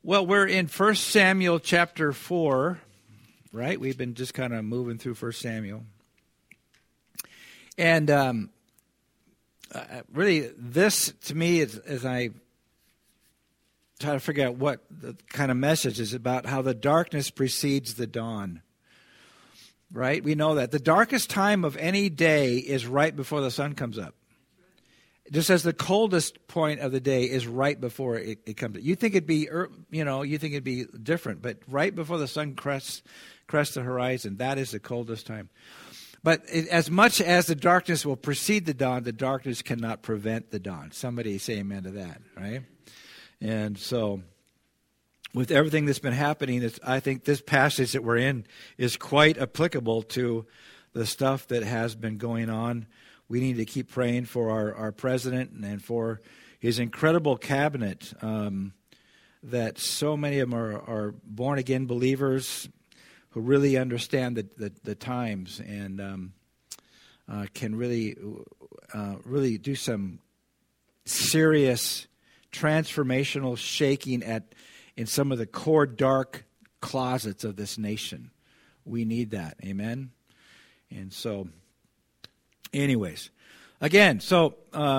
Well, we're in 1 Samuel chapter 4, right? We've been just kind of moving through 1 Samuel. And really, this, to me, as I try to figure out what the kind of message is about, how the darkness precedes the dawn, right? We know that the darkest time of any day is right before the sun comes up. Just as the coldest point of the day is right before it comes up. You think it'd be, different, but right before the sun crests the horizon, that is the coldest time. But as much as the darkness will precede the dawn, the darkness cannot prevent the dawn. Somebody say amen to that, right? And so, with everything that's been happening, I think this passage that we're in is quite applicable to the stuff that has been going on. We need to keep praying for our president and for his incredible cabinet, that so many of them are born-again believers who really understand the times and can really do some serious transformational shaking in some of the core dark closets of this nation. We need that. Amen? And so, anyways, again, so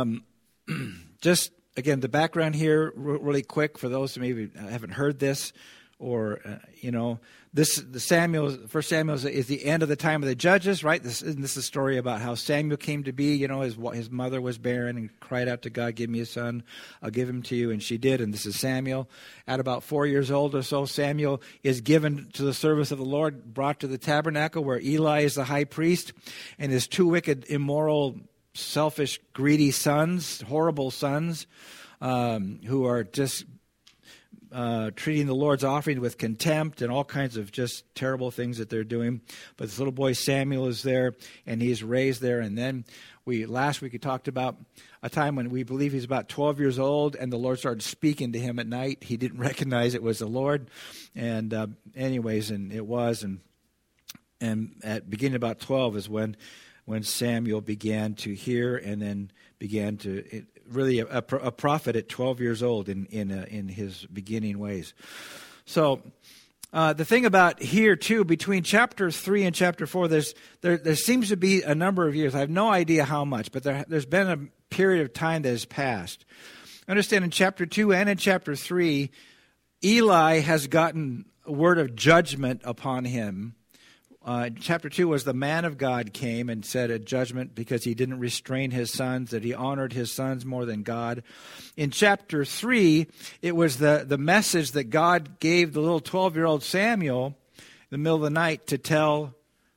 just, again, the background here really quick for those who maybe haven't heard this or, First Samuel is the end of the time of the judges, right? This is a story about how Samuel came to be. His mother was barren and cried out to God, "Give me a son, I'll give him to you," and she did. And this is Samuel. At about 4 years old or so, Samuel is given to the service of the Lord, brought to the tabernacle where Eli is the high priest, and his two wicked, immoral, selfish, greedy sons, horrible sons, who are just treating the Lord's offering with contempt and all kinds of just terrible things that they're doing. But this little boy Samuel is there, and he's raised there. And then last week we talked about a time when we believe he's about 12 years old, and the Lord started speaking to him at night. He didn't recognize it was the Lord. And and it was. And at beginning about 12 is when Samuel began to hear and then began to... really a prophet at 12 years old in his beginning ways. So the thing about here, too, between chapter 3 and chapter 4, there seems to be a number of years. I have no idea how much, but there's been a period of time that has passed. Understand, in chapter 2 and in chapter 3, Eli has gotten a word of judgment upon him. Chapter 2 was the man of God came and said a judgment because he didn't restrain his sons, that he honored his sons more than God. In chapter 3, it was the message that God gave the little 12-year-old Samuel in the middle of the night to tell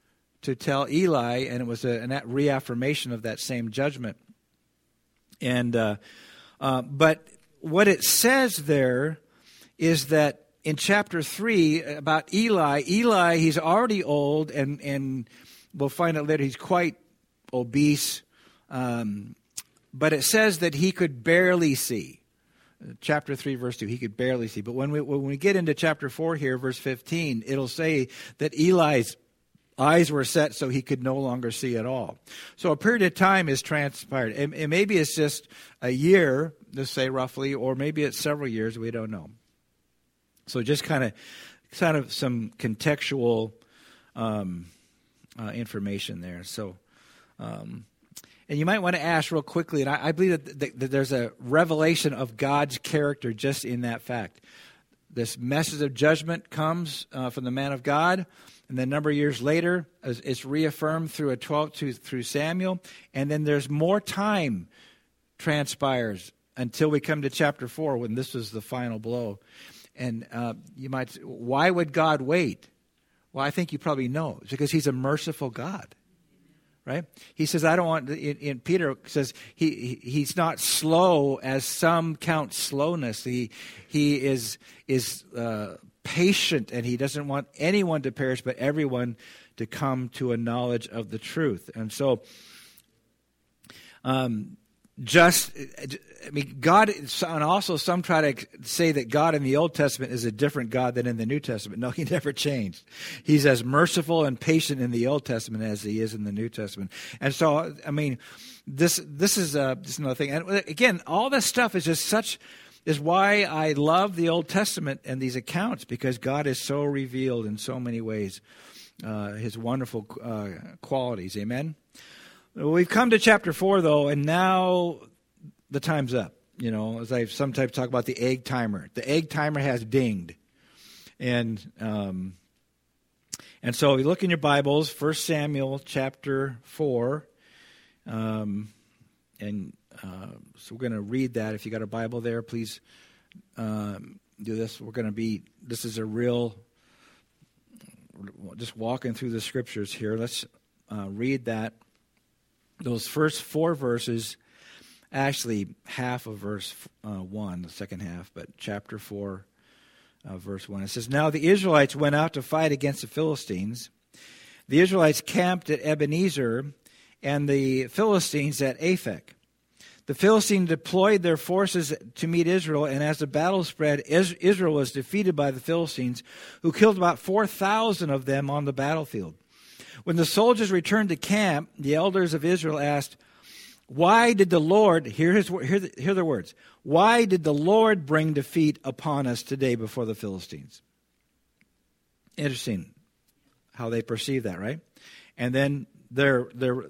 Eli, and it was a reaffirmation of that same judgment. And but what it says there is that in chapter 3, about Eli, he's already old, and we'll find out later he's quite obese. But it says that he could barely see. Chapter 3, verse 2, he could barely see. But when we get into chapter 4 here, verse 15, it'll say that Eli's eyes were set so he could no longer see at all. So a period of time is transpired. And maybe it's just a year, let's say roughly, or maybe it's several years, we don't know. So just kind of some contextual information there. So, and you might want to ask real quickly, and I believe that there's a revelation of God's character just in that fact. This message of judgment comes from the man of God, and then a number of years later, it's reaffirmed through through Samuel, and then there's more time transpires until we come to chapter 4 when this was the final blow. And you might say, why would God wait? Well, I think you probably know. It's because he's a merciful God, right? He says, I don't want, in Peter says, he's not slow as some count slowness. He is patient, and he doesn't want anyone to perish, but everyone to come to a knowledge of the truth. And so, God, and also some try to say that God in the Old Testament is a different God than in the New Testament. No, he never changed. He's as merciful and patient in the Old Testament as he is in the New Testament. And so, this is another thing. And again, all this stuff is just such is why I love the Old Testament and these accounts, because God is so revealed in so many ways, his wonderful qualities. Amen? We've come to chapter 4, though, and now the time's up. You know, as I sometimes talk about the egg timer. The egg timer has dinged. And so you look in your Bibles, 1 Samuel chapter 4, so we're going to read that. If you got a Bible there, please do this. This is a real, just walking through the scriptures here. Let's read that. Those first 4 verses, actually half of verse 1, the second half, but chapter 4, verse 1. It says, "Now the Israelites went out to fight against the Philistines. The Israelites camped at Ebenezer, and the Philistines at Aphek. The Philistines deployed their forces to meet Israel, and as the battle spread, Israel was defeated by the Philistines, who killed about 4,000 of them on the battlefield. When the soldiers returned to camp, the elders of Israel asked, 'Why did the Lord,'" hear their words, "'why did the Lord bring defeat upon us today before the Philistines?'" Interesting how they perceive that, right? And then their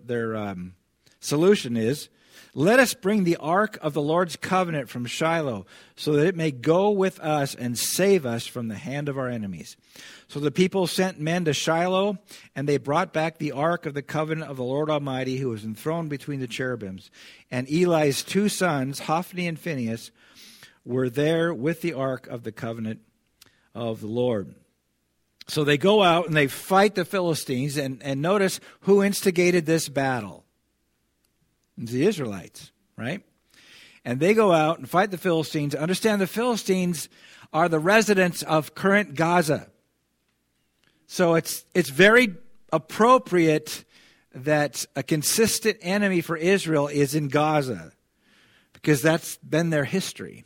solution is, "Let us bring the ark of the Lord's covenant from Shiloh, so that it may go with us and save us from the hand of our enemies." So the people sent men to Shiloh, and they brought back the ark of the covenant of the Lord Almighty, who was enthroned between the cherubims. And Eli's 2 sons, Hophni and Phinehas, were there with the ark of the covenant of the Lord. So they go out and they fight the Philistines, and notice who instigated this battle. It's the Israelites, right? And they go out and fight the Philistines. Understand, the Philistines are the residents of current Gaza. So it's very appropriate that a consistent enemy for Israel is in Gaza, because that's been their history.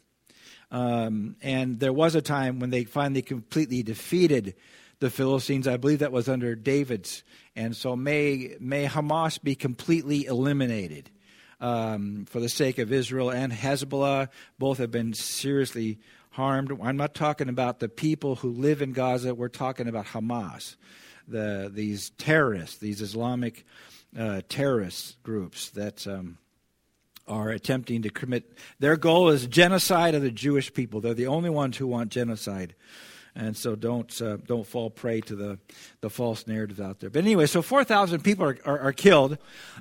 And there was a time when they finally completely defeated the Philistines. I believe that was under David's. And so may Hamas be completely eliminated for the sake of Israel and Hezbollah. Both have been seriously harmed. I'm not talking about the people who live in Gaza. We're talking about Hamas, these terrorists, these Islamic terrorist groups that are attempting to commit. Their goal is genocide of the Jewish people. They're the only ones who want genocide. And so don't fall prey to the false narratives out there. But anyway, so 4,000 people are killed.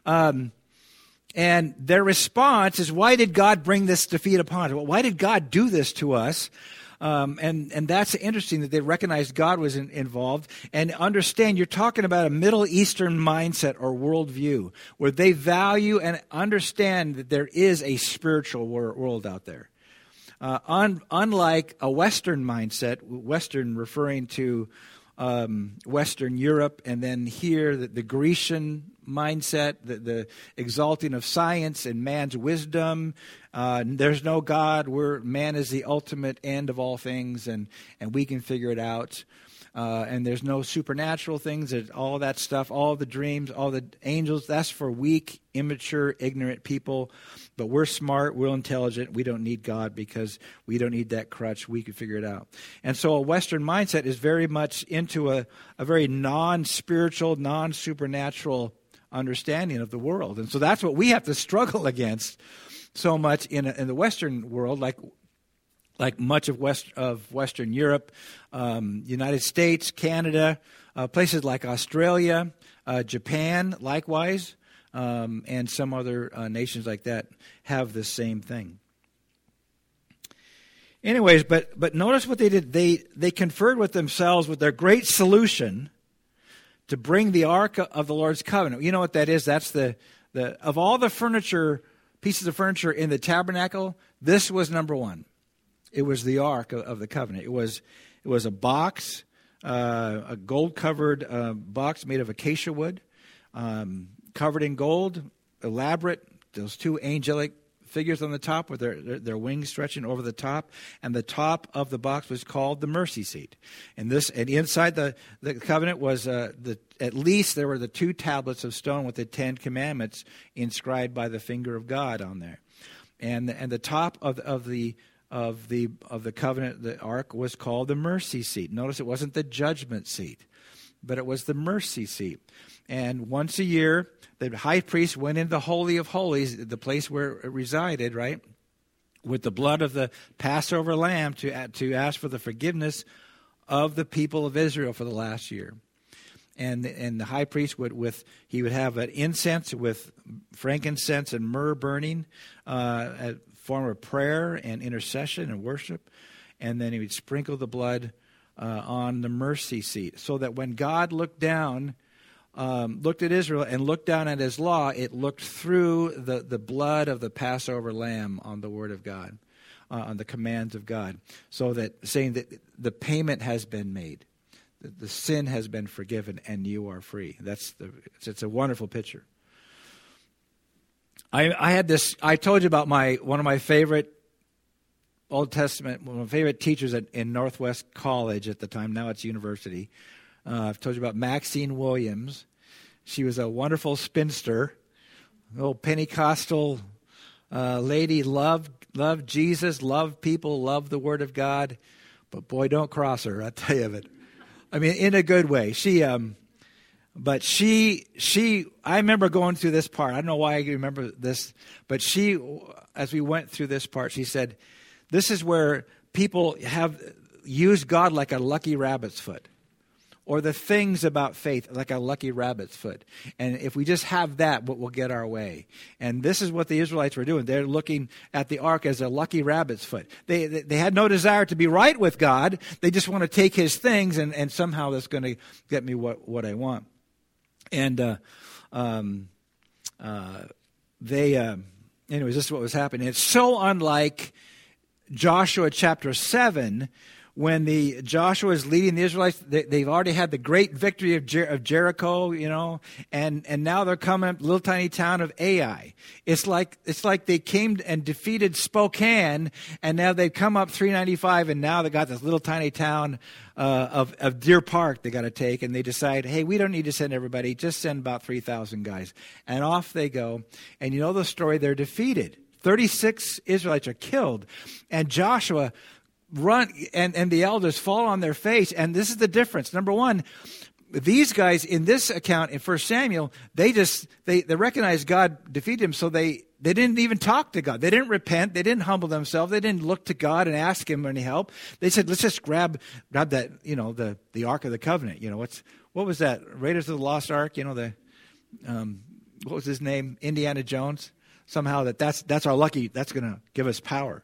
And their response is, why did God bring this defeat upon us? Well, why did God do this to us? And that's interesting that they recognized God was involved. And understand, you're talking about a Middle Eastern mindset or worldview, where they value and understand that there is a spiritual world out there. Unlike a Western mindset, Western referring to Western Europe, and then here the Grecian mindset, the exalting of science and man's wisdom. There's no God. Man is the ultimate end of all things, and we can figure it out. And there's no supernatural things. There's all that stuff, all the dreams, all the angels. That's for weak, immature, ignorant people. But we're smart, we're intelligent. We don't need God because we don't need that crutch. We can figure it out. And so a Western mindset is very much into a very non-spiritual, non-supernatural understanding of the world. And so that's what we have to struggle against so much in the Western world, like much of Western Europe, United States, Canada, places like Australia, Japan, likewise, and some other nations like that have the same thing. Anyways, but notice what they did. They conferred with themselves with their great solution to bring the Ark of the Lord's covenant. You know what that is? That's the of all the pieces of furniture in the tabernacle, this was number one. It was the Ark of the Covenant. It was a box, a gold-covered box made of acacia wood, covered in gold, elaborate. Those 2 angelic figures on the top with their wings stretching over the top, and the top of the box was called the mercy seat. And inside the covenant was at least there were the 2 tablets of stone with the 10 commandments inscribed by the finger of God on there, and the top of the of the covenant, the ark, was called the mercy seat. Notice it wasn't the judgment seat, but it was the mercy seat. And once a year, the high priest went into the Holy of Holies, the place where it resided, right, with the blood of the Passover lamb to ask for the forgiveness of the people of Israel for the last year. And the high priest would have an incense with frankincense and myrrh burning, a form of prayer and intercession and worship, and then he would sprinkle the blood on the mercy seat, so that when God looked at Israel and looked down at his law, it looked through the blood of the Passover lamb on the word of God, on the commands of God, so that saying that the payment has been made, the sin has been forgiven, and you are free. It's a wonderful picture. I had this. I told you about one of my favorite Old Testament, one of my favorite teachers in Northwest College at the time. Now it's university. I've told you about Maxine Williams. She was a wonderful spinster, old Pentecostal lady, loved Jesus, loved people, loved the Word of God. But boy, don't cross her, I tell you. I mean, in a good way. But I remember going through this part. I don't know why I remember this, but as we went through this part, she said, this is where people have used God like a lucky rabbit's foot, or the things about faith like a lucky rabbit's foot. And if we just have that, we'll get our way. And this is what the Israelites were doing. They're looking at the ark as a lucky rabbit's foot. They had no desire to be right with God. They just want to take his things, and somehow that's going to get me what I want. And anyways, this is what was happening. It's so unlike Joshua chapter 7, when Joshua is leading the Israelites. They've already had the great victory of Jericho, and now they're coming up little tiny town of Ai. It's like they came and defeated Spokane, and now they've come up 395, and now they got this little tiny town of Deer Park they got to take, and they decide, hey, we don't need to send everybody, just send about 3,000 guys. And off they go, and you know the story, they're defeated. 36 Israelites are killed, and Joshua run, and the elders fall on their face. And this is the difference. Number one, these guys in this account in 1 Samuel, they recognize God defeated him, so they didn't even talk to God. They didn't repent. They didn't humble themselves. They didn't look to God and ask him any help. They said, let's just grab that, the Ark of the Covenant. What was that? Raiders of the Lost Ark, what was his name? Indiana Jones. Somehow that's our lucky, that's going to give us power.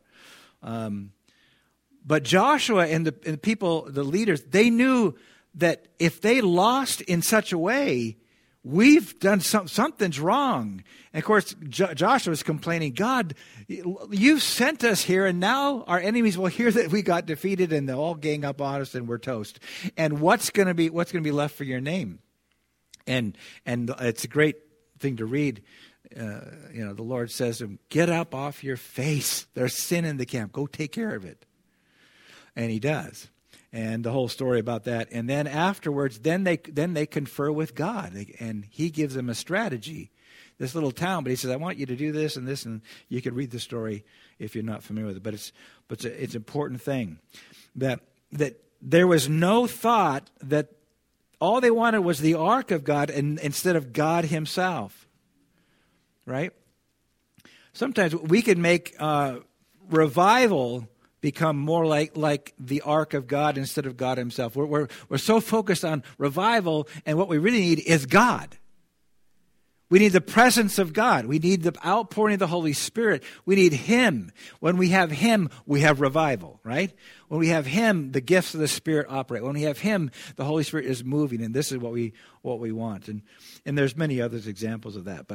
But Joshua and the people, the leaders, they knew that if they lost in such a way, we've done something's wrong. And of course, Joshua was complaining, God, you've sent us here, and now our enemies will hear that we got defeated, and they'll all gang up on us, and we're toast. And what's going to be left for your name? And it's a great thing to read. The Lord says to him, get up off your face. There's sin in the camp. Go take care of it. And he does. And the whole story about that. And then afterwards, then they confer with God. And he gives them a strategy. This little town, but he says, I want you to do this and this. And you can read the story if you're not familiar with it. But it's an important thing. That there was no thought that all they wanted was the ark of God instead of God himself. Right? Sometimes we can make revival become more like the ark of God instead of God himself. We're so focused on revival, and what we really need is God. We need the presence of God. We need the outpouring of the Holy Spirit. We need him. When we have him, we have revival, right? When we have him, the gifts of the Spirit operate. When we have him, the Holy Spirit is moving, and this is what we want. And there's many other examples of that,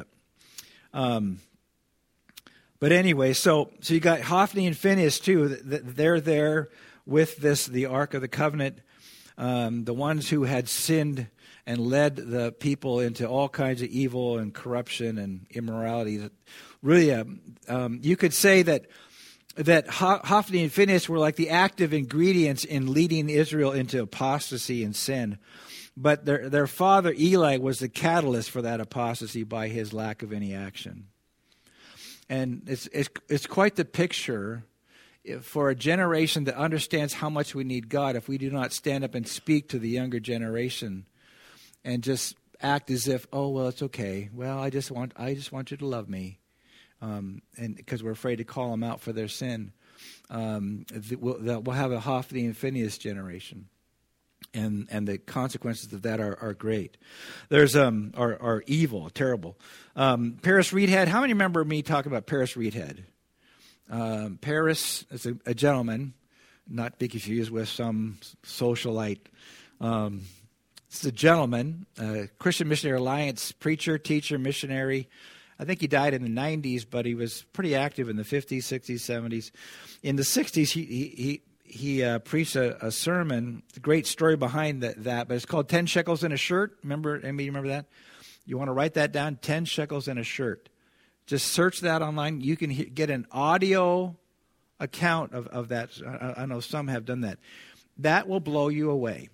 But anyway, so you got Hophni and Phinehas too. They're there with the Ark of the Covenant, the ones who had sinned and led the people into all kinds of evil and corruption and immorality. Really, you could say that Hophni and Phinehas were like the active ingredients in leading Israel into apostasy and sin. But their father Eli was the catalyst for that apostasy by his lack of any action. And it's quite the picture for a generation that understands how much we need God if we do not stand up and speak to the younger generation and just act as if, oh, well, it's okay. Well, I just want you to love me. And because we're afraid to call them out for their sin. We'll have a Hophni and Phinehas generation. And the consequences of that are great. There's are evil, terrible. Paris Reedhead. How many remember me talking about Paris Reedhead? Paris is a gentleman, not to be confused with some socialite. It's a gentleman, Christian Missionary Alliance preacher, teacher, missionary. I think he died in the 90s, but he was pretty active in the 50s, 60s, 70s. In the 60s, he preached a sermon. A great story behind that, but it's called 10 Shekels in a Shirt. Anybody remember that? You want to write that down? 10 Shekels in a Shirt. Just search that online. You can get an audio account of that. I know some have done that. That will blow you away.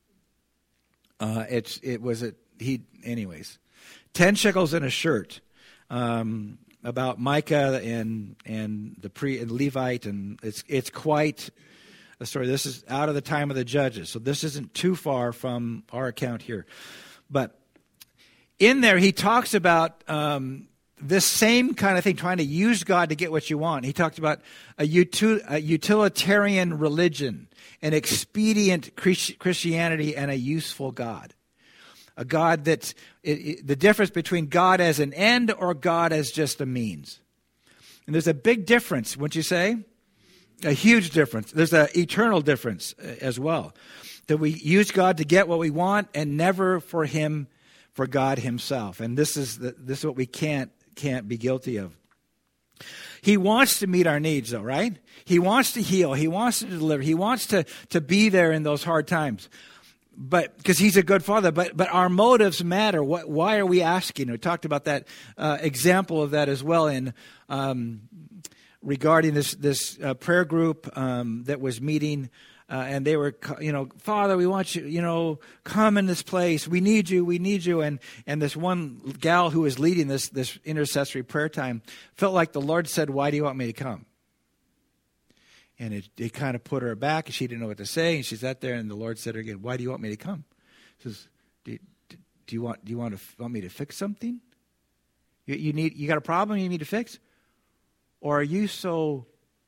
Anyways. 10 Shekels in a Shirt. About Micah and Levite, and it's quite a story. This is out of the time of the judges, so this isn't too far from our account here. But in there, he talks about this same kind of thing, trying to use God to get what you want. He talked about a utilitarian religion, an expedient Christianity, and a useful God. A God that's the difference between God as an end or God as just a means. And there's a big difference, wouldn't you say? A huge difference. There's an eternal difference as well. That we use God to get what we want and never for God himself. And this is what we can't be guilty of. He wants to meet our needs, though, right? He wants to heal. He wants to deliver. He wants to be there in those hard times. But because he's a good father, but our motives matter. Why are we asking? We talked about that example of that as well in regarding this prayer group that was meeting, and they were, Father, we want you, come in this place. We need you. And this one gal who was leading this intercessory prayer time felt like the Lord said, "Why do you want me to come?" And it kind of put her back, and she didn't know what to say. And she sat there, and the Lord said to her again, "Why do you want me to come?" She says, "Do you want me to fix something? You got a problem you need to fix, or are you so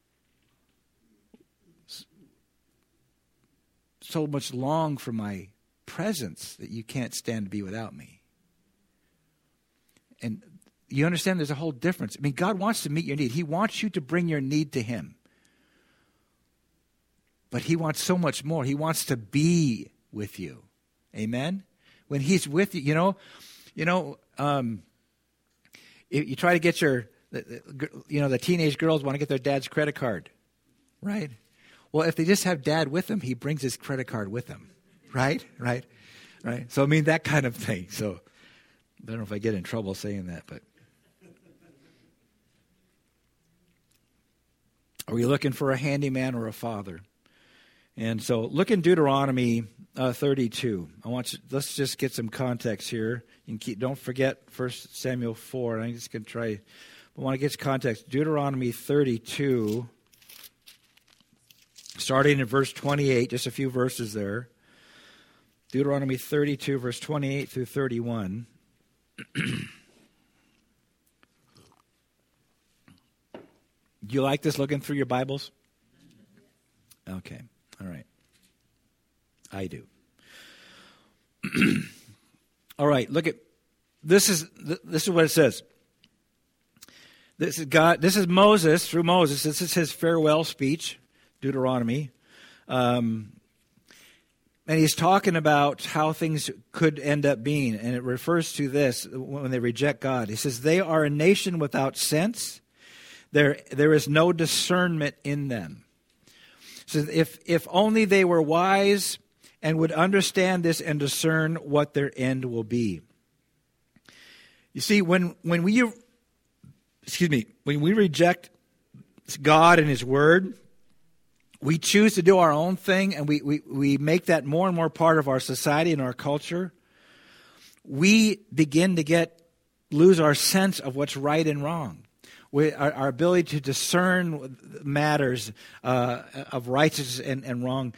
much long for my presence that you can't stand to be without me?" And you understand there's a whole difference. I mean, God wants to meet your need. He wants you to bring your need to him. But he wants so much more. He wants to be with you. Amen? When he's with you, you try to get the teenage girls want to get their dad's credit card, right? Well, if they just have dad with them, he brings his credit card with him, right? Right? So, I mean, that kind of thing. So, I don't know if I get in trouble saying that, but. Are we looking for a handyman or a father? And so look in Deuteronomy 32. Let's just get some context here. Don't forget 1 Samuel 4. I'm just going to try. I want to get context. Deuteronomy 32, starting in verse 28, just a few verses there. Deuteronomy 32, verse 28 through 31. Do you like this looking through your Bibles? Okay. All right. I do. All right. Look at this is what it says. This is God. This is Moses through Moses. This is his farewell speech, Deuteronomy, and he's talking about how things could end up being, and it refers to this when they reject God. He says they are a nation without sense. There is no discernment in them. So if only they were wise and would understand this and discern what their end will be. You see, when we reject God and his word, we choose to do our own thing, and we make that more and more part of our society and our culture. We begin to lose our sense of what's right and wrong. our ability to discern matters of righteous and wrong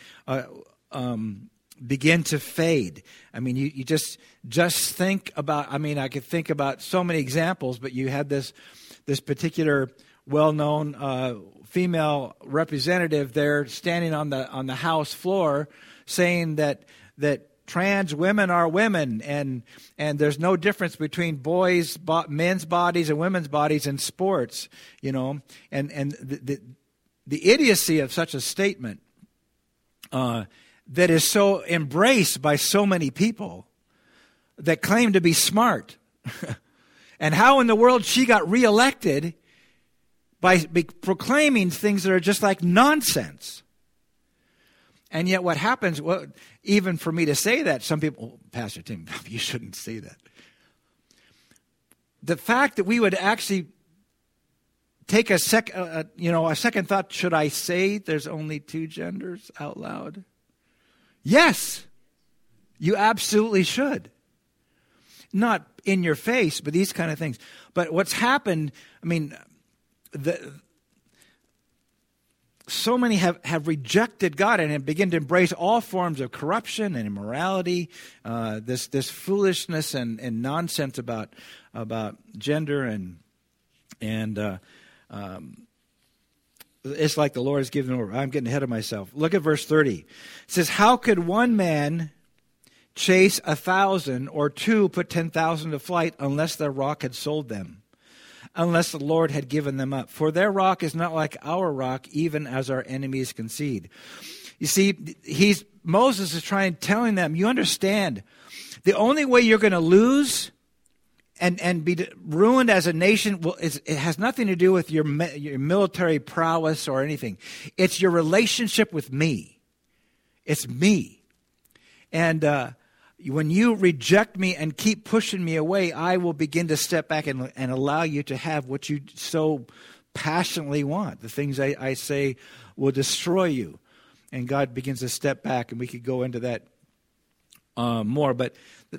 begin to fade. I mean, you just think about, I could think about so many examples, but you had this particular well-known female representative there standing on the House floor saying that trans women are women, and there's no difference between men's bodies and women's bodies in sports, and the idiocy of such a statement that is so embraced by so many people that claim to be smart. And how in the world she got reelected by proclaiming things that are just like nonsense. And yet what happens, well, even for me to say that, some people, Pastor Tim, you shouldn't say that. The fact that we would actually take a second thought, should I say there's only two genders out loud? Yes, you absolutely should. Not in your face, but these kind of things. But what's happened, so many have rejected God and have begun to embrace all forms of corruption and immorality, this foolishness and nonsense about gender and it's like the Lord has given over. I'm getting ahead of myself. Look at verse 30. It says, how could one man chase 1,000 or two put 10,000 to flight unless their rock had sold them? Unless the Lord had given them up. For their rock is not like our rock, even as our enemies concede. You see, Moses is telling them, you understand, the only way you're going to lose and be ruined as a nation, it has nothing to do with your military prowess or anything. It's your relationship with me. It's me. And when you reject me and keep pushing me away, I will begin to step back and allow you to have what you so passionately want. The things I say will destroy you. And God begins to step back, and we could go into that more. But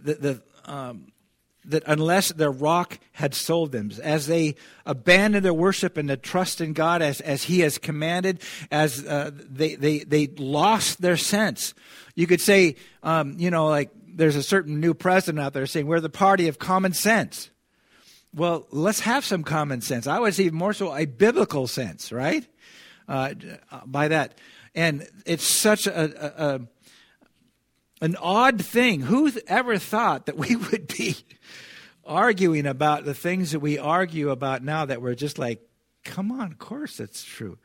that unless their rock had sold them, as they abandoned their worship and the trust in God as He has commanded, as they lost their sense. You could say, like there's a certain new president out there saying we're the party of common sense. Well, let's have some common sense. I would say more so a biblical sense, right? By that, and it's such an odd thing. Who ever thought that we would be arguing about the things that we argue about now, that we're just like, come on, of course it's true.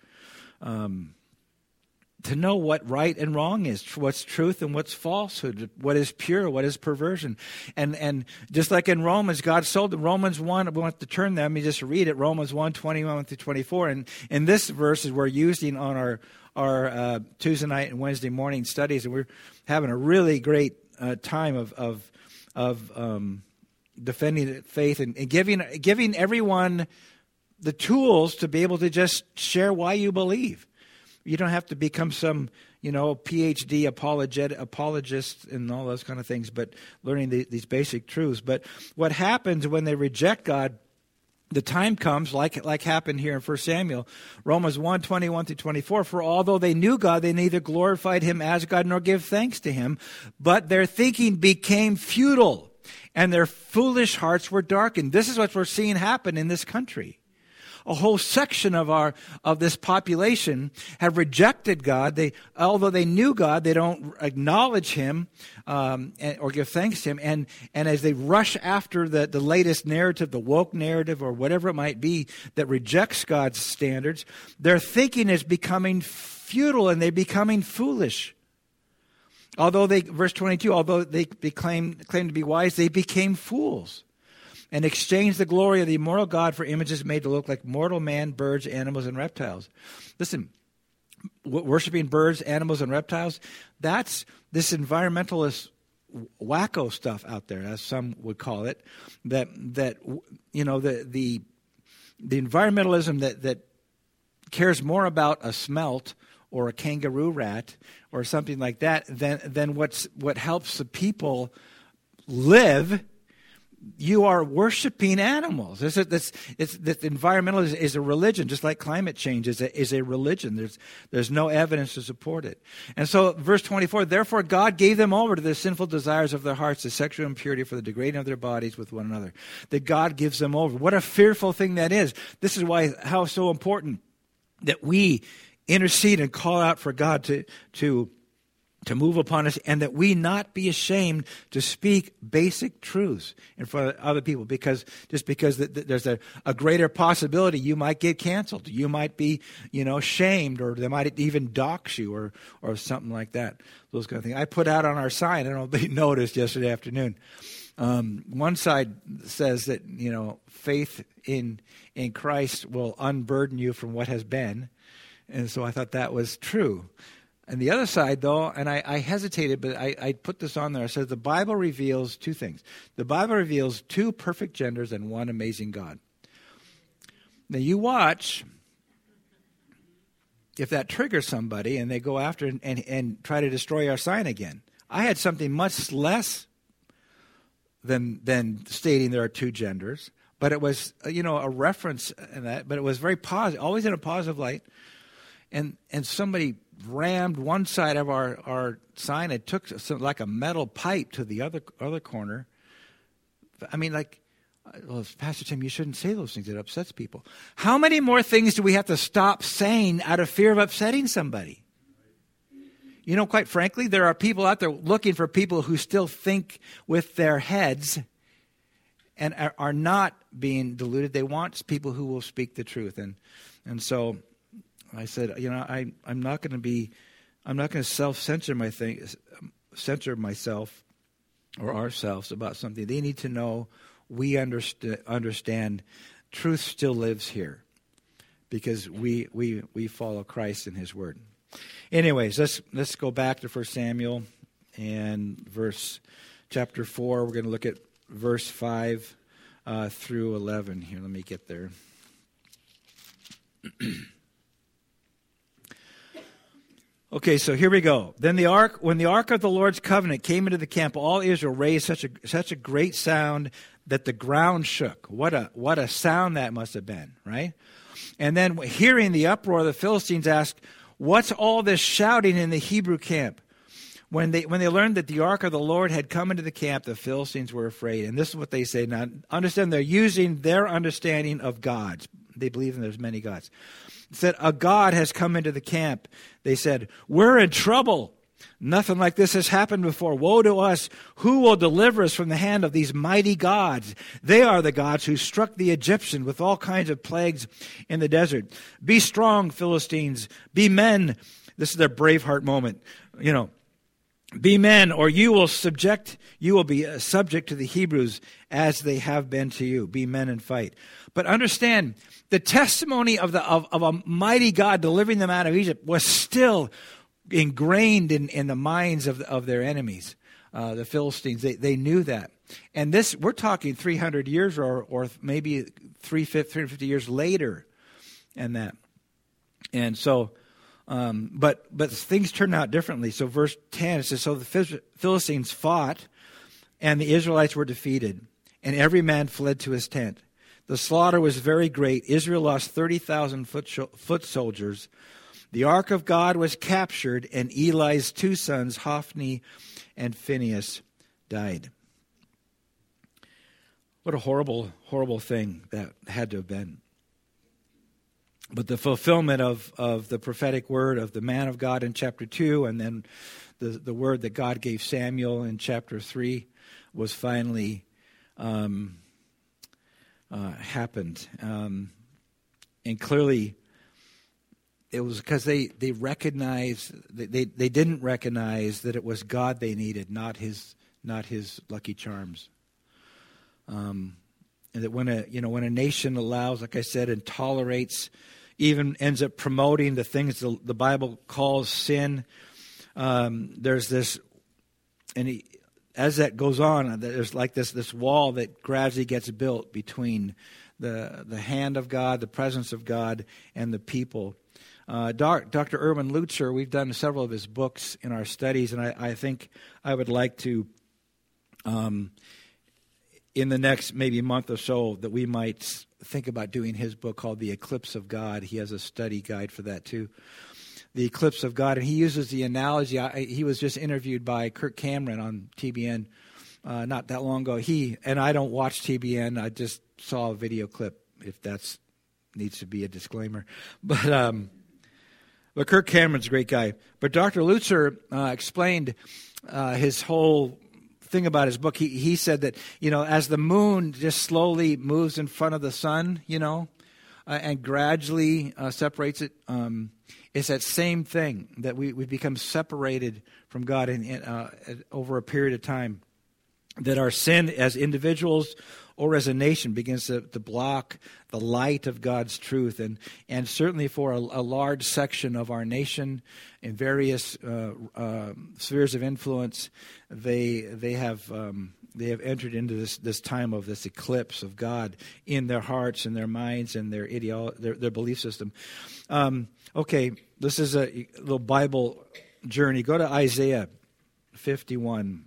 To know what right and wrong is, what's truth and what's falsehood, what is pure, what is perversion. And just like in Romans, God sold Romans 1, we want to turn there, let me just read it, Romans 1, 21 through 24. And in this verse we're using on our Tuesday night and Wednesday morning studies, and we're having a really great time of defending faith and giving everyone the tools to be able to just share why you believe. You don't have to become some, PhD apologist and all those kind of things, but learning these basic truths. But what happens when they reject God, the time comes, like happened here in 1 Samuel, Romans 1, 21 through 24, for although they knew God, they neither glorified Him as God nor gave thanks to Him, but their thinking became futile, and their foolish hearts were darkened. This is what we're seeing happen in this country. A whole section of this population have rejected God. Although they knew God, they don't acknowledge Him or give thanks to Him. And as they rush after the latest narrative, the woke narrative, or whatever it might be that rejects God's standards, their thinking is becoming futile and they're becoming foolish. Verse 22, although they claim to be wise, they became fools, and exchanged the glory of the immortal God for images made to look like mortal man, birds, animals, and reptiles. Listen, worshiping birds, animals, and reptiles, that's this environmentalist wacko stuff out there, as some would call it, the environmentalism that cares more about a smelt or a kangaroo rat or something like that than what helps the people live. you are worshiping animals. Environmentalism is a religion, just like climate change is a religion. There's no evidence to support it. And so, verse 24, therefore God gave them over to the sinful desires of their hearts, the sexual impurity for the degrading of their bodies with one another. That God gives them over. What a fearful thing that is. This is how so important that we intercede and call out for God to move upon us, and that we not be ashamed to speak basic truths in front of other people, because there's a greater possibility you might get canceled, you might be shamed, or they might even dox you or something like that. Those kind of things. I put out on our sign, I don't know if you noticed yesterday afternoon. One side says that faith in Christ will unburden you from what has been, and so I thought that was true. And the other side, though, and I hesitated, but I put this on there. I said the Bible reveals two things. The Bible reveals two perfect genders and one amazing God. Now you watch if that triggers somebody and they go after and try to destroy our sign again. I had something much less than stating there are two genders, but it was a reference in that, but it was very positive, always in a positive light. And somebody rammed one side of our sign. It took like a metal pipe to the other corner. I mean, Pastor Tim, you shouldn't say those things. It upsets people. How many more things do we have to stop saying out of fear of upsetting somebody? Quite frankly, there are people out there looking for people who still think with their heads and are not being deluded. They want people who will speak the truth. And so I said, I'm not going to self-censor censor myself or ourselves about something. They need to know we understand truth still lives here because we follow Christ and His Word. Anyways, let's go back to 1 Samuel and chapter 4. We're going to look at verse 5 through 11. Here, let me get there. Okay, so here we go. Then when the ark of the Lord's covenant came into the camp, all Israel raised such a great sound that the ground shook. What a sound that must have been, right? And then hearing the uproar, the Philistines asked, "What's all this shouting in the Hebrew camp?" When they learned that the ark of the Lord had come into the camp, the Philistines were afraid. And this is what they say. Now, understand, they're using their understanding of gods. They believe there's many gods. Said, a God has come into the camp. They said, we're in trouble. Nothing like this has happened before. Woe to us. Who will deliver us from the hand of these mighty gods? They are the gods who struck the Egyptians with all kinds of plagues in the desert. Be strong, Philistines. Be men. This is their Braveheart moment. Be men, or you will be subject to the Hebrews as they have been to you. Be men and fight. But understand, the testimony of a mighty God delivering them out of Egypt was still ingrained in the minds of their enemies, the Philistines. They knew that. And this, we're talking 300 years or maybe 350 years later and that. And so, but things turned out differently. So verse 10, it says, so the Philistines fought and the Israelites were defeated, and every man fled to his tent. The slaughter was very great. Israel lost 30,000 foot soldiers. The ark of God was captured, and Eli's two sons, Hophni and Phinehas, died. What a horrible, horrible thing that had to have been. But the fulfillment of the prophetic word of the man of God in chapter 2, and then the word that God gave Samuel in chapter 3 was finally happened. And clearly it was because they recognized, they didn't recognize that it was God they needed, not his lucky charms. And that when a nation allows, like I said, and tolerates, even ends up promoting the things the Bible calls sin, there's this, and as that goes on, there's like this wall that gradually gets built between the hand of God, the presence of God, and the people. Dr. Erwin Lutzer, we've done several of his books in our studies, and I think I would like to in the next maybe month or so that we might think about doing his book called The Eclipse of God. He has a study guide for that too. The Eclipse of God. And he uses the analogy. He was just interviewed by Kirk Cameron on TBN not that long ago. I don't watch TBN. I just saw a video clip, if that needs to be a disclaimer. But Kirk Cameron's a great guy. But Dr. Lutzer explained his whole thing about his book. He said that, as the moon just slowly moves in front of the sun, and gradually separates it, it's that same thing, that we become separated from God over a period of time. That our sin as individuals or as a nation begins to block the light of God's truth. And certainly for a large section of our nation in various spheres of influence, they have entered into this time of this eclipse of God in their hearts and their minds and their belief system. Okay, this is a little Bible journey. Go to Isaiah 51.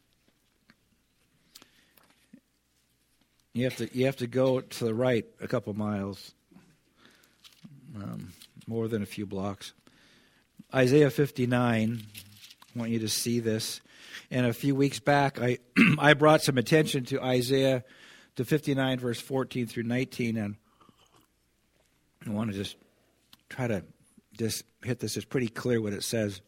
You have to go to the right a couple miles, more than a few blocks. Isaiah 59. I want you to see this. And a few weeks back, I brought some attention to Isaiah to 59, verse 14 through 19, and I want to just try to just hit this. It's pretty clear what it says.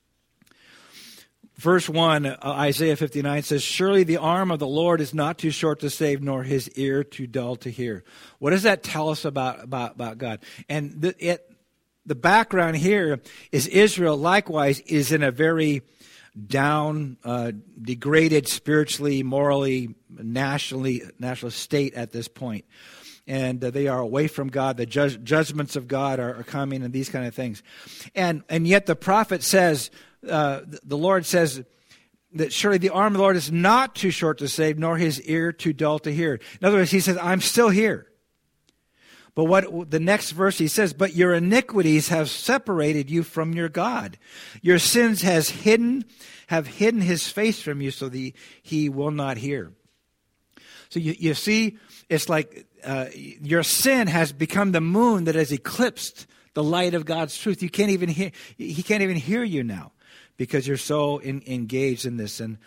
Verse 1, Isaiah 59 says, "Surely the arm of the Lord is not too short to save, nor his ear too dull to hear." What does that tell us about God? And the background here is Israel, likewise, is in a very down, degraded spiritually, morally, national state at this point. And they are away from God. The judgments of God are coming and these kind of things. And yet the prophet says, the Lord says that surely the arm of the Lord is not too short to save, nor his ear too dull to hear. In other words, he says, I'm still here. But what the next verse he says, but your iniquities have separated you from your God. Your sins have hidden his face from you so that he will not hear. So you see, it's like your sin has become the moon that has eclipsed the light of God's truth. He can't even hear you now, because you're so engaged in this. And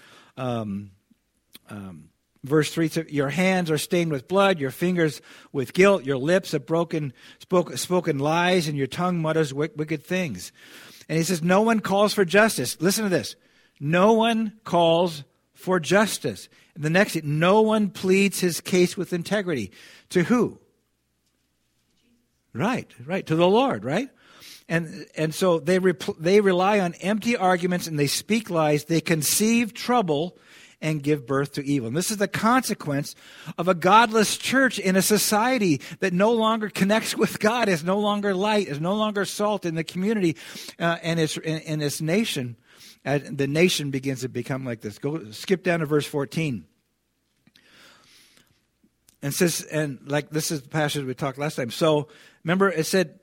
verse 3, your hands are stained with blood, your fingers with guilt, your lips have spoken lies, and your tongue mutters wicked things. And he says, no one calls for justice. Listen to this. No one calls for justice. And the next, no one pleads his case with integrity. To who? Right, to the Lord, right? And so they rely on empty arguments, and they speak lies. They conceive trouble and give birth to evil. And this is the consequence of a godless church in a society that no longer connects with God, is no longer light, is no longer salt in the community and in its nation. The nation begins to become like this. Skip down to verse 14. And says, and like this is the passage we talked last time. So remember, it said,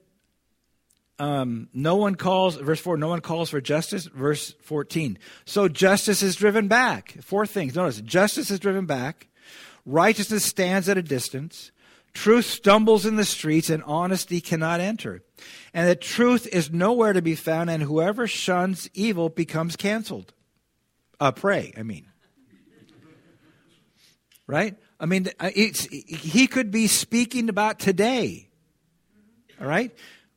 no one calls, verse 4, no one calls for justice. Verse 14. So justice is driven back. 4 things. Notice, justice is driven back. Righteousness stands at a distance. Truth stumbles in the streets, and honesty cannot enter. And the truth is nowhere to be found, and whoever shuns evil becomes canceled. Prey, I mean. Right? I mean, he could be speaking about today. All right?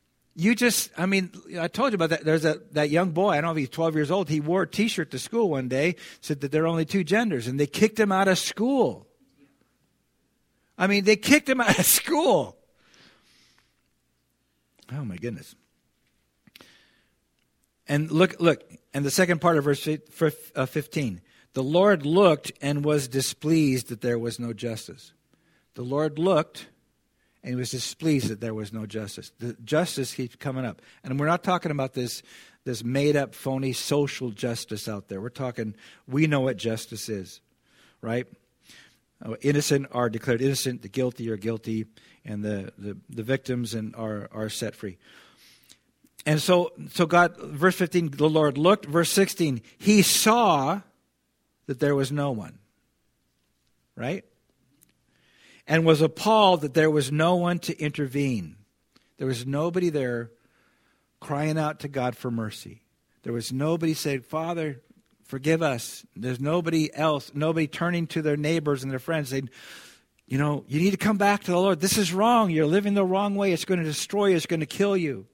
I told you about that. There's that young boy, I don't know if he's 12 years old, he wore a T-shirt to school one day, said that there are only 2 genders, and they kicked him out of school. I mean, they kicked him out of school. Oh, my goodness. And look, and the second part of verse 15. The Lord looked and was displeased that there was no justice. The Lord looked and he was displeased that there was no justice. The justice keeps coming up. And we're not talking about this made-up, phony social justice out there. We're talking, we know what justice is, right? Innocent are declared innocent, the guilty are guilty, and the victims are set free. And so God, verse 15, the Lord looked. Verse 16, he saw that there was no one. Right? and was appalled that there was no one to intervene. There was nobody there crying out to God for mercy. There was nobody saying, Father, forgive us. There's nobody else, nobody turning to their neighbors and their friends saying, you need to come back to the Lord. This is wrong. You're living the wrong way. It's going to destroy you. It's going to kill you.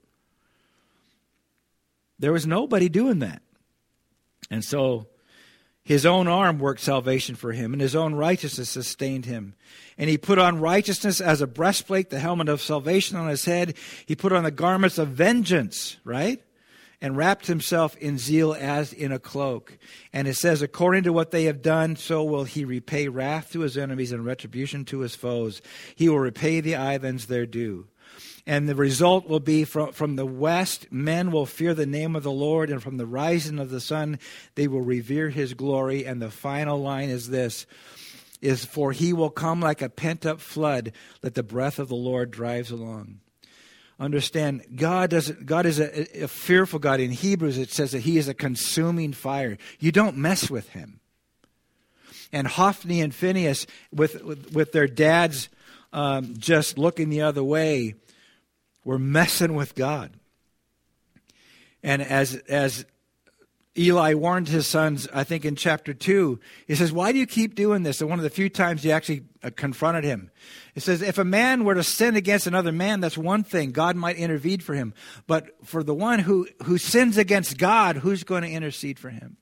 There was nobody doing that. And so his own arm worked salvation for him, and his own righteousness sustained him. And he put on righteousness as a breastplate, the helmet of salvation on his head. He put on the garments of vengeance, right? And wrapped himself in zeal as in a cloak. And it says, according to what they have done, so will he repay wrath to his enemies and retribution to his foes. He will repay the islands their due. And the result will be from the west, men will fear the name of the Lord, and from the rising of the sun, they will revere his glory. And the final line is this, is for he will come like a pent-up flood that the breath of the Lord drives along. Understand, God is a fearful God. In Hebrews, it says that he is a consuming fire. You don't mess with him. And Hophni and Phinehas, with their dads just looking the other way, were messing with God. And as Eli warned his sons, I think in chapter 2, he says, why do you keep doing this? And one of the few times he actually confronted him. It says, if a man were to sin against another man, that's one thing. God might intervene for him. But for the one who sins against God, who's going to intercede for him?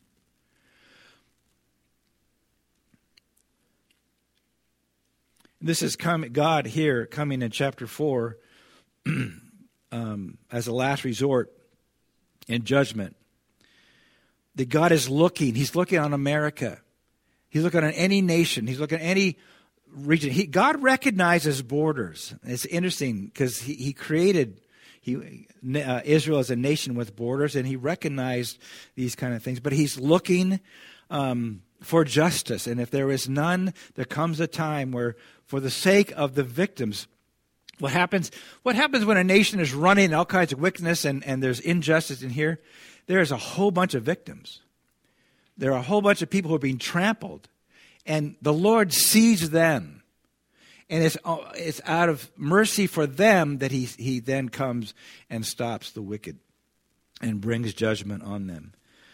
This is God here coming in chapter 4 as a last resort in judgment. That God is looking. He's looking on America. He's looking on any nation. He's looking at any region. God recognizes borders. It's interesting because he created Israel as a nation with borders, and he recognized these kind of things. But he's looking for justice. And if there is none, there comes a time where, for the sake of the victims, what happens when a nation is running all kinds of wickedness and there's injustice in here? There's a whole bunch of victims. There are a whole bunch of people who are being trampled. And the Lord sees them. And it's out of mercy for them that he then comes and stops the wicked and brings judgment on them.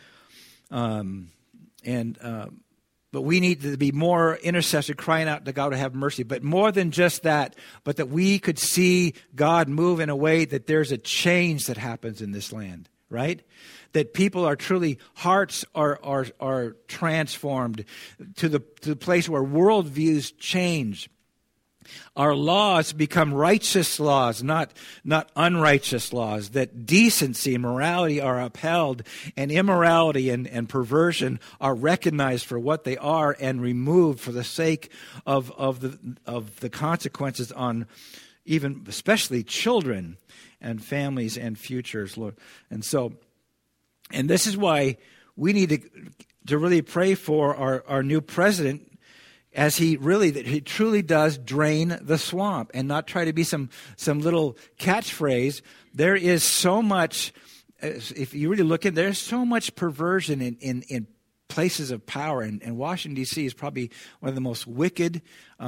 But we need to be more intercessor, crying out to God to have mercy. But more than just that, but that we could see God move in a way that there's a change that happens in this land, right? That people are truly, hearts are transformed to the place where worldviews change. Our laws become righteous laws, not unrighteous laws. That decency and morality are upheld, and immorality and perversion are recognized for what they are and removed for the sake of the consequences on even especially children and families and futures, Lord. And this is why we need to really pray for our new president, as he truly does drain the swamp and not try to be some little catchphrase. There is so much, if you really look at it, there's so much perversion in places of power. And Washington, D.C. is probably one of the most wicked,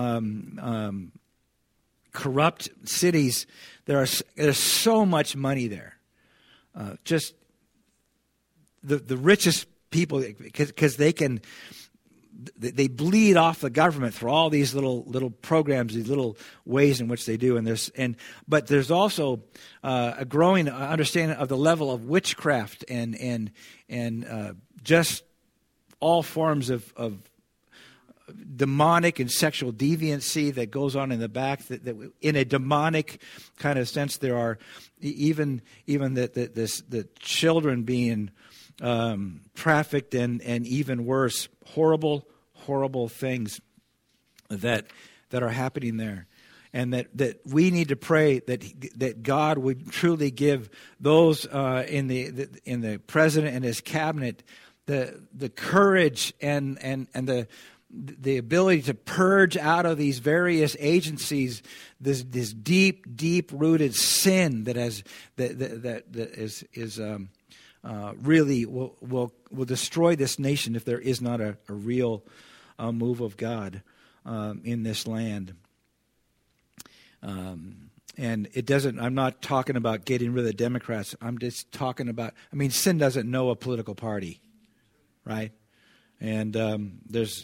corrupt cities. There's so much money there. Just the richest people, because they bleed off the government through all these little programs, these little ways in which they do. But there's also a growing understanding of the level of witchcraft and just all forms of demonic and sexual deviancy that goes on in the back. That in a demonic kind of sense, there are even the children being trafficked and even worse, horrible things that are happening there. And that we need to pray that God would truly give those in the president and his cabinet the courage and the ability to purge out of these various agencies this deep rooted sin that is really will destroy this nation if there is not a real move of God in this land. And it doesn't, I'm not talking about getting rid of the Democrats. I'm just talking about, sin doesn't know a political party, right? And there's,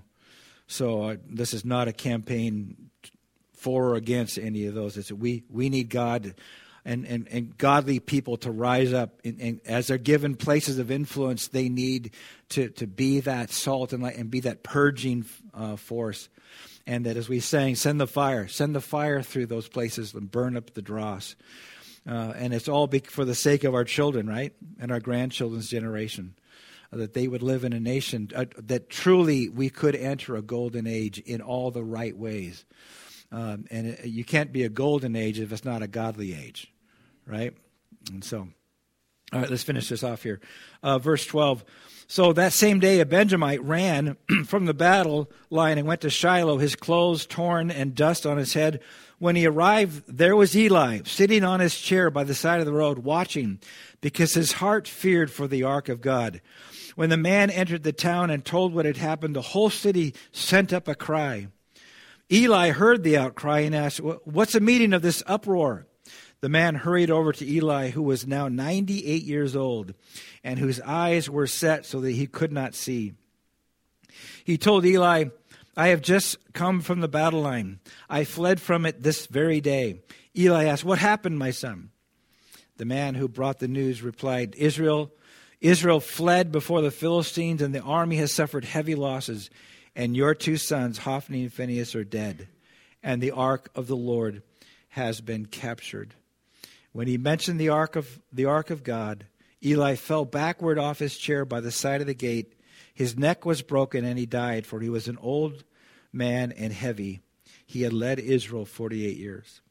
so this is not a campaign for or against any of those. It's we need God and godly people to rise up. And as they're given places of influence, they need to be that salt and light and be that purging force. And that, as we sang, send the fire through those places and burn up the dross. And it's all for the sake of our children, right? And our grandchildren's generation. That they would live in a nation that truly we could enter a golden age in all the right ways. And you can't be a golden age if it's not a godly age, right? And so, all right, let's finish this off here. Verse 12. So that same day a Benjamite ran from the battle line and went to Shiloh, his clothes torn and dust on his head. When he arrived, there was Eli sitting on his chair by the side of the road, watching, because his heart feared for the ark of God. When the man entered the town and told what had happened, the whole city sent up a cry. Eli heard the outcry and asked, "What's the meaning of this uproar?" The man hurried over to Eli, who was now 98 years old, and whose eyes were set so that he could not see. He told Eli, "I have just come from the battle line. I fled from it this very day." Eli asked, "What happened, my son?" The man who brought the news replied, Israel fled before the Philistines, and the army has suffered heavy losses. And your two sons, Hophni and Phinehas, are dead, and the ark of the Lord has been captured. When he mentioned the ark of God, Eli fell backward off his chair by the side of the gate. His neck was broken, and he died, for he was an old man and heavy. He had led Israel 48 years.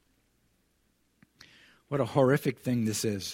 What a horrific thing this is.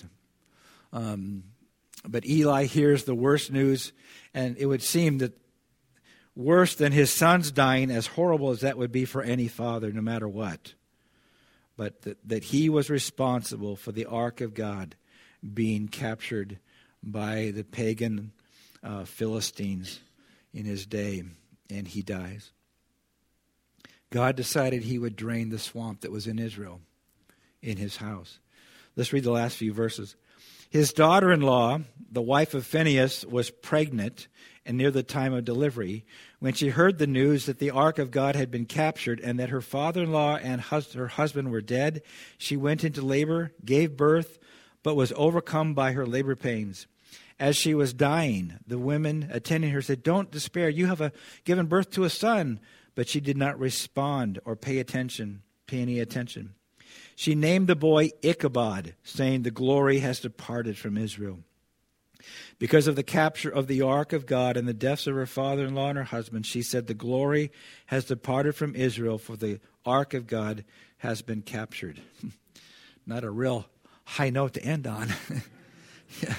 But Eli hears the worst news, and it would seem that worse than his son's dying, as horrible as that would be for any father, no matter what. But that he was responsible for the ark of God being captured by the pagan Philistines in his day, and he dies. God decided he would drain the swamp that was in Israel in his house. Let's read the last few verses. His daughter-in-law, the wife of Phinehas, was pregnant and near the time of delivery. When she heard the news that the ark of God had been captured and that her father-in-law and her husband were dead, she went into labor, gave birth, but was overcome by her labor pains. As she was dying, the women attending her said, "Don't despair, you have given birth to a son." But she did not respond or pay any attention. She named the boy Ichabod, saying, "The glory has departed from Israel." Because of the capture of the ark of God and the deaths of her father-in-law and her husband, she said, "The glory has departed from Israel, for the ark of God has been captured." Not a real high note to end on. Yeah.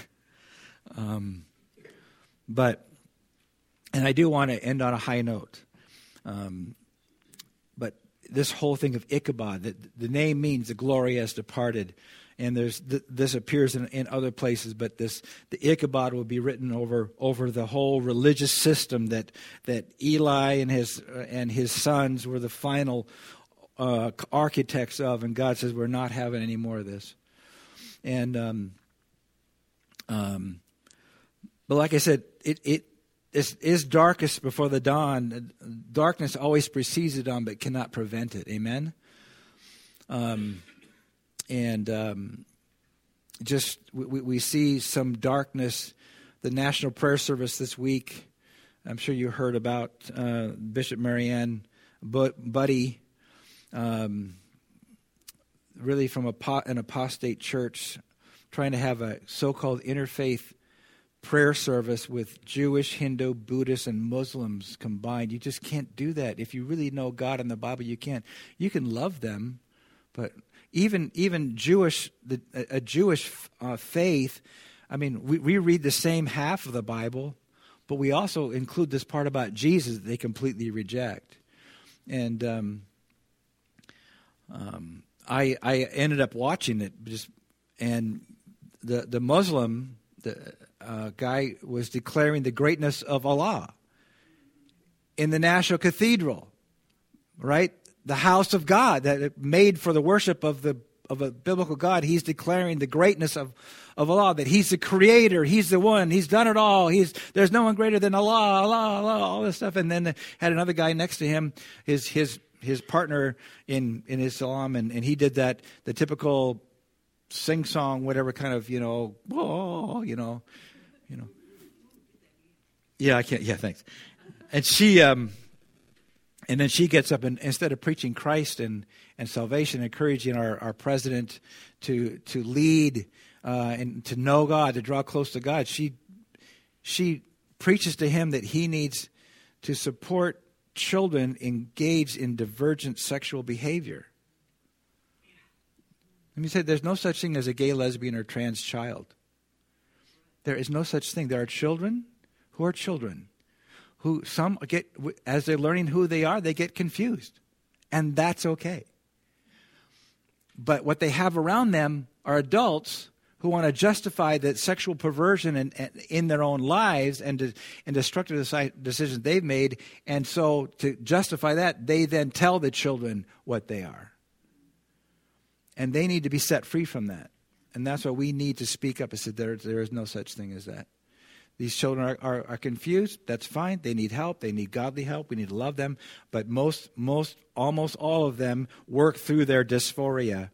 And I do want to end on a high note. But this whole thing of Ichabod, the name means the glory has departed. And this appears in other places, but the Ichabod will be written over the whole religious system that Eli and his sons were the final architects of, and God says we're not having any more of this. And but like I said, it is darkest before the dawn. Darkness always precedes the dawn, but cannot prevent it. Amen. Just we see some darkness. The National Prayer Service this week, I'm sure you heard about Bishop Marianne Buddy, really from an apostate church, trying to have a so-called interfaith prayer service with Jewish, Hindu, Buddhists, and Muslims combined. You just can't do that. If you really know God and the Bible, you can't. You can love them, but even Jewish, a Jewish faith, I mean, we read the same half of the Bible, but we also include this part about Jesus that they completely reject. And I ended up watching it, and the Muslim guy was declaring the greatness of Allah in the National Cathedral, right? the house of God that it made for the worship of a biblical God. He's declaring the greatness of Allah, that He's the creator, He's the one, He's done it all. There's no one greater than Allah, Allah, Allah, all this stuff. And then had another guy next to him, his partner in Islam, and he did that, the typical sing-song, whatever kind of, whoa, Yeah, I can't. Yeah, thanks. And she, and then she gets up and instead of preaching Christ and salvation, encouraging our president to lead and to know God, to draw close to God, she preaches to him that he needs to support children engaged in divergent sexual behavior. Let me say, there's no such thing as a gay, lesbian, or trans child. There is no such thing. There are children who are children, who some get, as they're learning who they are, they get confused. And that's okay. But what they have around them are adults who want to justify that sexual perversion in their own lives and destructive decisions they've made. And so to justify that, they then tell the children what they are. And they need to be set free from that. And that's why we need to speak up and say there is no such thing as that. These children are confused. That's fine. They need help. They need godly help. We need to love them. But almost all of them work through their dysphoria.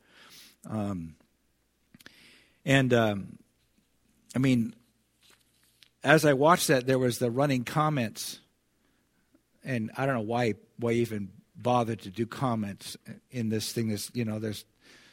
I mean, as I watched that, there was the running comments. And I don't know why even bother to do comments in this thing. There's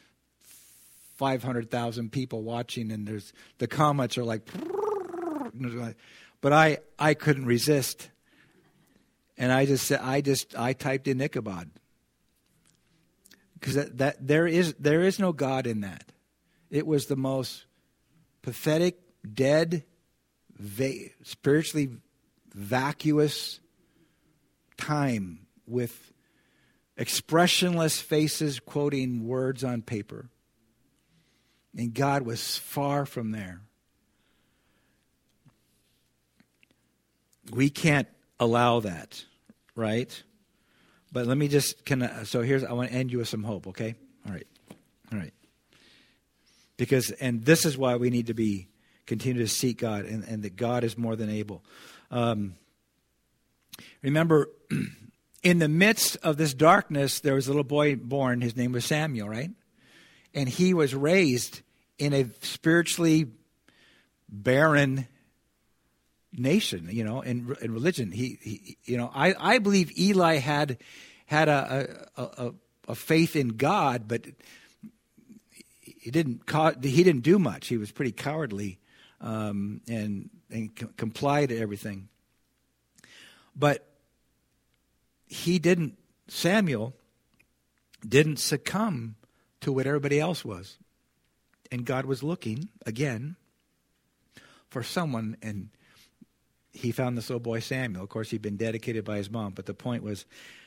500,000 people watching, and the comments are like, but I couldn't resist, and I typed in Ichabod, because that there is no God in that. It was the most pathetic, dead, spiritually vacuous time with expressionless faces quoting words on paper. And God was far from there. We can't allow that, right? But let me just, I want to end you with some hope, okay? All right. And this is why we need to continue to seek God, and that God is more than able. Remember, in the midst of this darkness, there was a little boy born. His name was Samuel, right? And he was raised in a spiritually barren nation, in religion. I believe Eli had a faith in God, but he didn't do much. He was pretty cowardly and complied to everything. But Samuel didn't succumb to what everybody else was. And God was looking, again, for someone, and he found this little boy Samuel. Of course, he'd been dedicated by his mom, but the point was,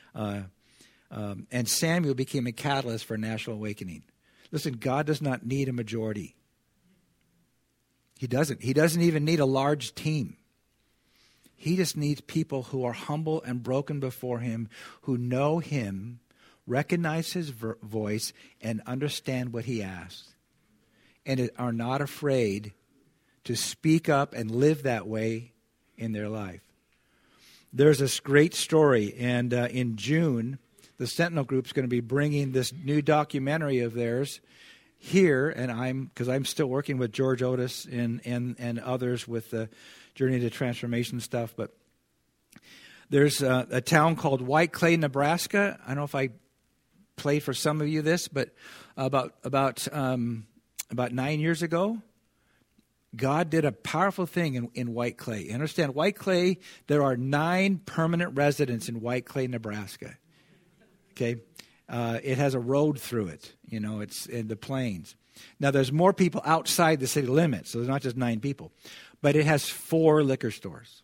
and Samuel became a catalyst for national awakening. Listen, God does not need a majority. He doesn't. He doesn't even need a large team. He just needs people who are humble and broken before Him, who know Him, recognize His voice, and understand what He asks, and are not afraid to speak up and live that way in their life. There's this great story, and in June, the Sentinel Group is going to be bringing this new documentary of theirs here, and because I'm still working with George Otis and others with the Journey to Transformation stuff, but there's a town called White Clay, Nebraska. I don't know if I played for some of you this, but about 9 years ago, God did a powerful thing in White Clay. You understand, White Clay, there are 9 permanent residents in White Clay, Nebraska. Okay? It has a road through it. It's in the plains. Now, there's more people outside the city limits, so there's not just 9 people. But it has 4 liquor stores.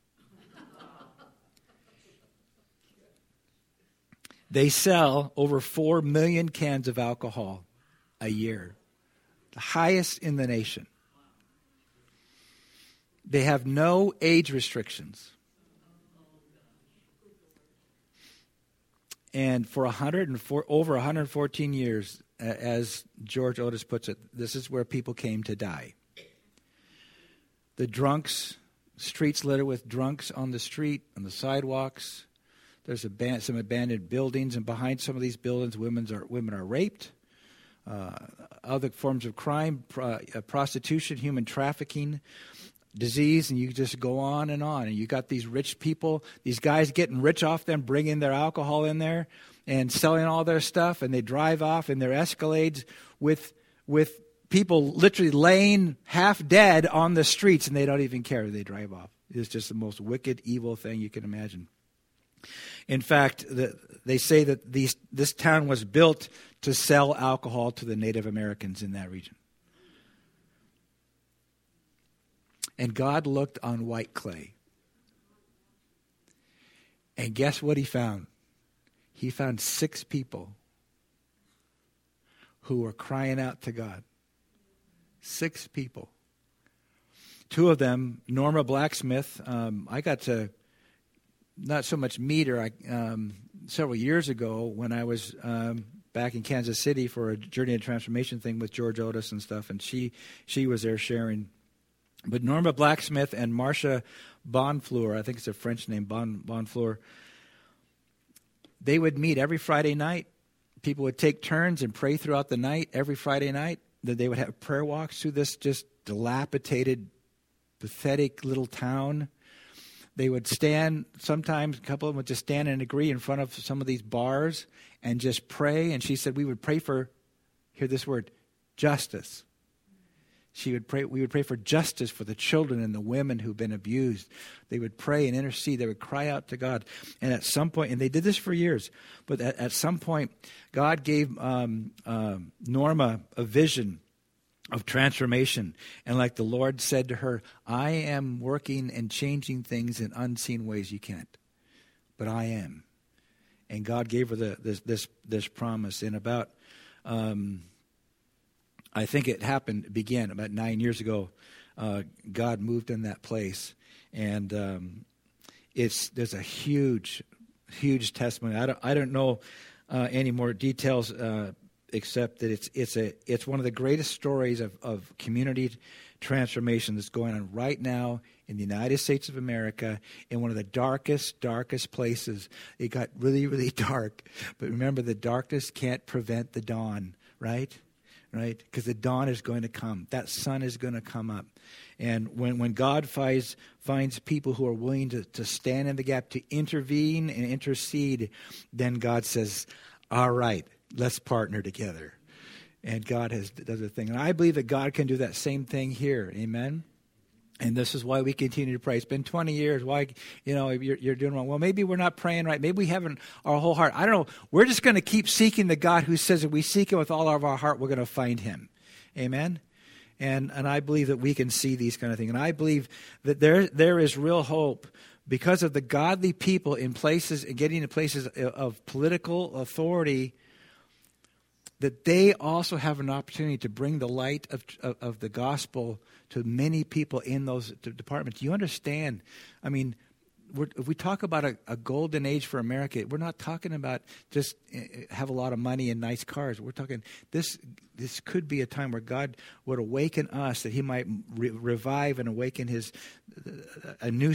They sell over 4 million cans of alcohol a year. The highest in the nation. They have no age restrictions. And for over 114 years, as George Otis puts it, this is where people came to die. The drunks, streets littered with drunks on the street, on the sidewalks. There's some abandoned buildings, and behind some of these buildings, women are raped. Other forms of crime, prostitution, human trafficking, disease, and you just go on. And you got these rich people, these guys getting rich off them, bringing their alcohol in there and selling all their stuff, and they drive off in their Escalades with people literally laying half dead on the streets, and they don't even care. They drive off. It's just the most wicked, evil thing you can imagine. In fact, they say that this town was built to sell alcohol to the Native Americans in that region. And God looked on white clay. And guess what he found? He found 6 people who were crying out to God. 6 people. 2 of them, Norma Blacksmith, I got to not so much meet her several years ago when I was back in Kansas City for a Journey of Transformation thing with George Otis and stuff, and she was there sharing. But Norma Blacksmith and Marcia Bonfleur, I think it's a French name, Bonfleur, they would meet every Friday night. People would take turns and pray throughout the night, every Friday night. They would have prayer walks through this just dilapidated, pathetic little town. They would stand, sometimes a couple of them would just stand and agree in front of some of these bars and just pray. And she said we would pray for, hear this word, justice. We would pray for justice for the children and the women who've been abused. They would pray and intercede. They would cry out to God. And at some point, and they did this for years, but at some point, God gave Norma a vision of transformation. And like the Lord said to her, I am working and changing things in unseen ways you can't. But I am. And God gave her this promise. And about, I think it began about 9 years ago. God moved in that place. And there's a huge, huge testimony. I don't know any more details except that it's one of the greatest stories of community transformation that's going on right now in the United States of America, in one of the darkest places. It got really, really dark. But remember, the darkness can't prevent the dawn, right? Right? Because the dawn is going to come. That sun is going to come up. And when God finds people who are willing to stand in the gap, to intervene and intercede, then God says, all right, let's partner together. And God does a thing. And I believe that God can do that same thing here. Amen? And this is why we continue to pray. It's been 20 years. Why, you're doing wrong. Well, maybe we're not praying right. Maybe we haven't our whole heart. I don't know. We're just going to keep seeking the God who says if we seek him with all of our heart, we're going to find him. Amen? And I believe that we can see these kind of things. And I believe that there is real hope because of the godly people in places and getting to places of political authority, that they also have an opportunity to bring the light of the gospel to many people in those departments. You understand? I mean, if we talk about a golden age for America, we're not talking about just have a lot of money and nice cars. We're talking this could be a time where God would awaken us, that he might revive and awaken a new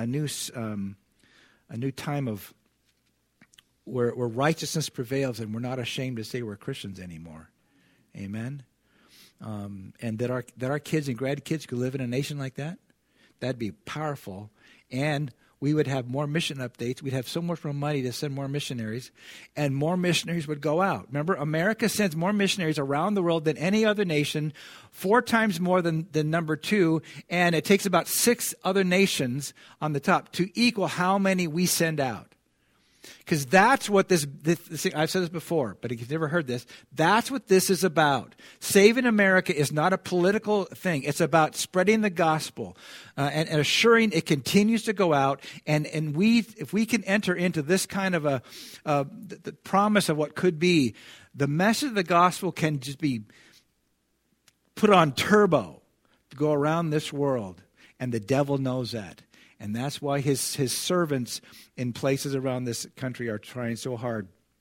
time of where righteousness prevails, and we're not ashamed to say we're Christians anymore. Amen. And that our kids and grandkids could live in a nation like that. That'd be powerful. And we would have more mission updates. We'd have so much more money to send more missionaries, and more missionaries would go out. Remember, America sends more missionaries around the world than any other nation, 4 times more than number 2, and it takes about 6 other nations on the top to equal how many we send out. Because that's what this I've said this before, but if you've never heard this, that's what this is about. Saving America is not a political thing. It's about spreading the gospel and assuring it continues to go out. And if we can enter into this kind of the promise of what could be, the message of the gospel can just be put on turbo to go around this world. And the devil knows that. And that's why his servants in places around this country are trying so hard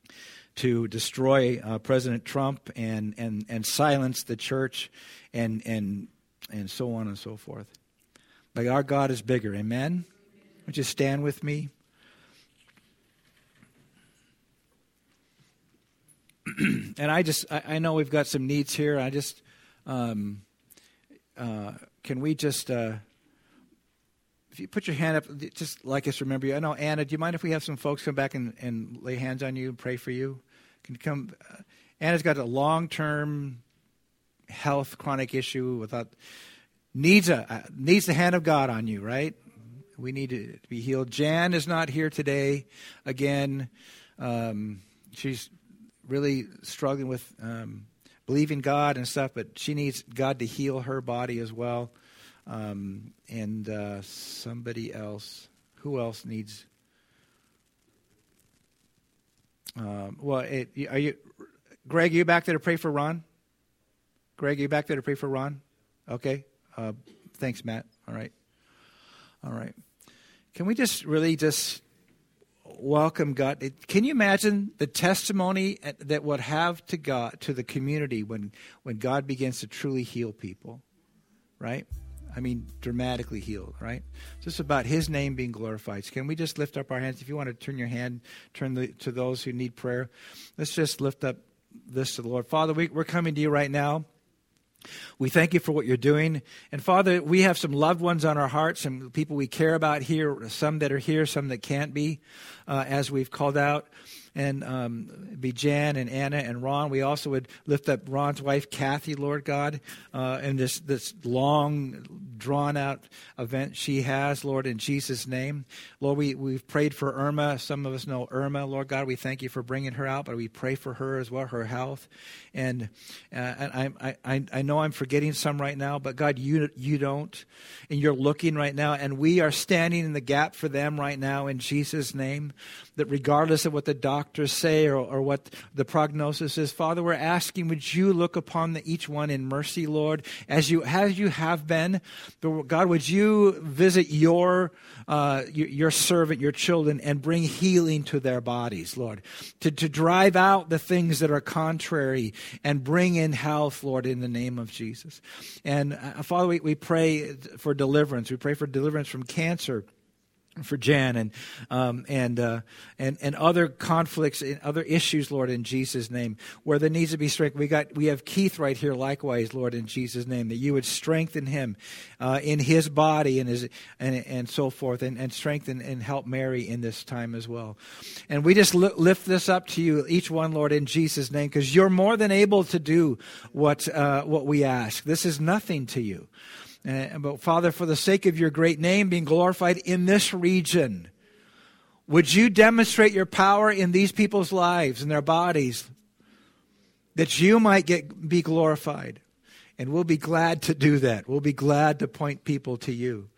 to destroy President Trump and silence the church and so on and so forth. But our God is bigger. Amen? Would you stand with me? And I know we've got some needs here. Can we just, if you put your hand up, just like us remember you. I know, Anna, do you mind if we have some folks come back and lay hands on you and pray for you? Can you come? Anna's got a long-term health chronic issue needs the hand of God on you, right? We need to be healed. Jan is not here today. Again, she's really struggling with believing God and stuff, but she needs God to heal her body as well. And somebody else. Who else needs? Are you, Greg? Are you back there to pray for Ron? Greg, are you back there to pray for Ron? Okay. Thanks, Matt. All right. Can we just welcome God? Can you imagine the testimony that would have to God, to the community, when God begins to truly heal people, right? I mean, dramatically healed, right? It's just about His name being glorified. So can we just lift up our hands? If you want to turn your hand, to those who need prayer. Let's just lift up this to the Lord. Father, we're coming to you right now. We thank you for what you're doing. And Father, we have some loved ones on our hearts, some people we care about here, some that are here, some that can't be, as we've called out. And be Jan and Anna and Ron. We also would lift up Ron's wife, Kathy, Lord God, and this long, drawn-out event she has, Lord, in Jesus' name. Lord, we've prayed for Irma. Some of us know Irma, Lord God. We thank you for bringing her out, but we pray for her as well, her health. And I know I'm forgetting some right now, but God, you don't, and you're looking right now, and we are standing in the gap for them right now in Jesus' name, that regardless of what the doctors say or what the prognosis is, Father, we're asking, would you look upon each one in mercy, Lord, as you have been. God, would you visit your servant, your children, and bring healing to their bodies, Lord, to drive out the things that are contrary and bring in health, Lord, in the name of Jesus. And Father, we pray for deliverance. We pray for deliverance from cancer, for Jan and other conflicts and other issues, Lord, in Jesus' name, where there needs to be strength. We have Keith right here, likewise, Lord, in Jesus' name, that you would strengthen him in his body and so forth, and strengthen and help Mary in this time as well. And we just lift this up to you, each one, Lord, in Jesus' name, because you're more than able to do what we ask. This is nothing to you. But Father, for the sake of your great name being glorified in this region, would you demonstrate your power in these people's lives, in their bodies, that you might be glorified? And we'll be glad to do that. We'll be glad to point people to you,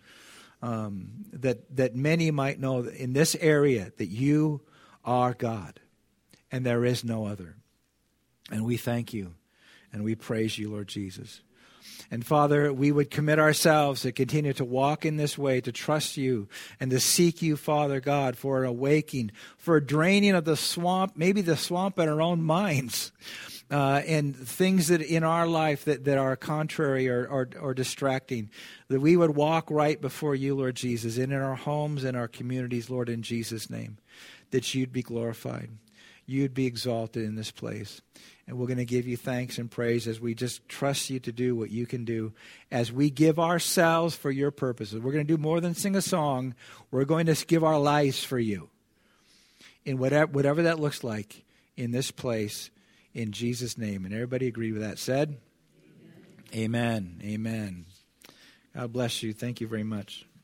that many might know that in this area that you are God and there is no other. And we thank you and we praise you, Lord Jesus. And Father, we would commit ourselves to continue to walk in this way, to trust you and to seek you, Father God, for an awakening, for a draining of the swamp, maybe the swamp in our own minds, and things that in our life that are contrary or distracting, that we would walk right before you, Lord Jesus, and in our homes and our communities, Lord, in Jesus' name, that you'd be glorified. You'd be exalted in this place. And we're going to give you thanks and praise as we just trust you to do what you can do, as we give ourselves for your purposes. We're going to do more than sing a song. We're going to give our lives for you in whatever that looks like in this place, in Jesus' name. And everybody agree with that said? Amen. Amen. God bless you. Thank you very much.